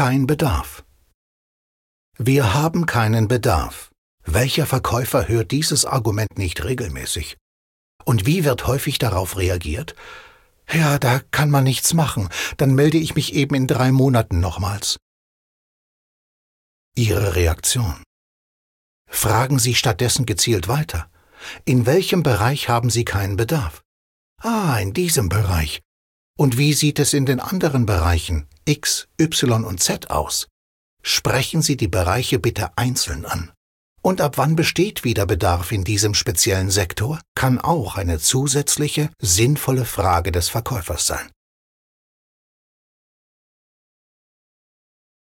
kein Bedarf. Wir haben keinen Bedarf. Welcher Verkäufer hört dieses Argument nicht regelmäßig? Und wie wird häufig darauf reagiert? Ja, da kann man nichts machen, dann melde ich mich eben in 3 Monaten nochmals. Ihre Reaktion. Fragen Sie stattdessen gezielt weiter. In welchem Bereich haben Sie keinen Bedarf? In diesem Bereich. Und wie sieht es in den anderen Bereichen X, Y und Z aus? Sprechen Sie die Bereiche bitte einzeln an. Und ab wann besteht wieder Bedarf in diesem speziellen Sektor, kann auch eine zusätzliche, sinnvolle Frage des Verkäufers sein.